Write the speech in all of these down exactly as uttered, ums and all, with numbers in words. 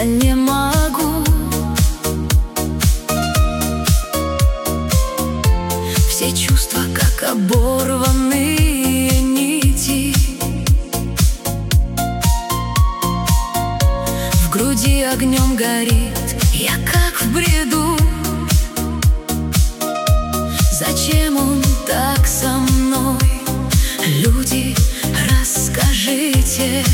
да не могу. Все чувства, как оборванные нити, в груди огнем горит, я как в бреду. Зачем он так со мной? Люди, расскажите.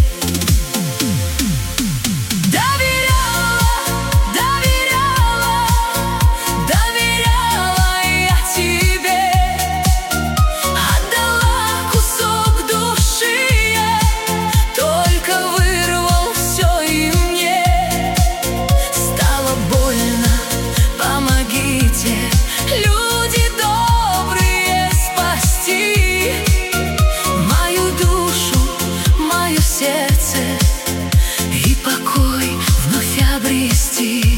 И покой вновь обрести.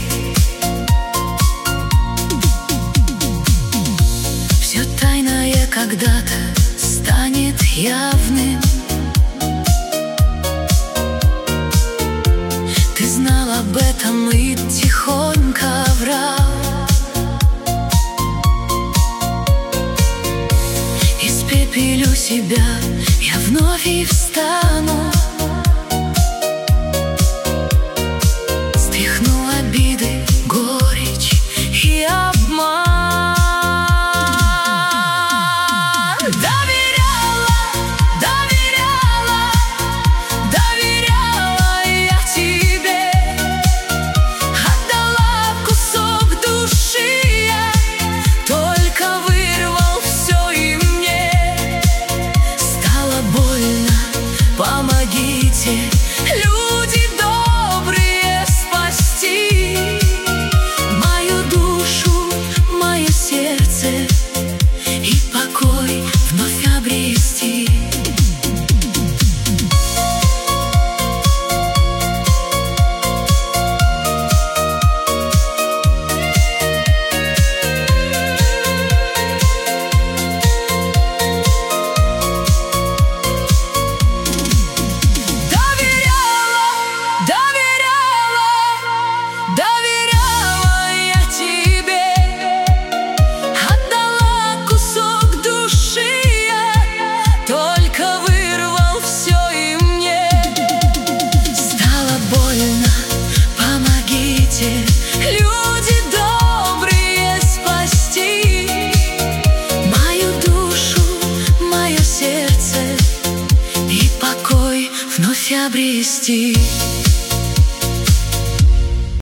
Все тайное когда-то станет явным. Ты знал об этом и тихонько врал. Испепелю себя, я вновь и встану. Помогите, люди добрые, спасти мою душу, мое сердце и покой вновь обрести. Люди добрые, спасти мою душу, мое сердце и покой вновь обрести.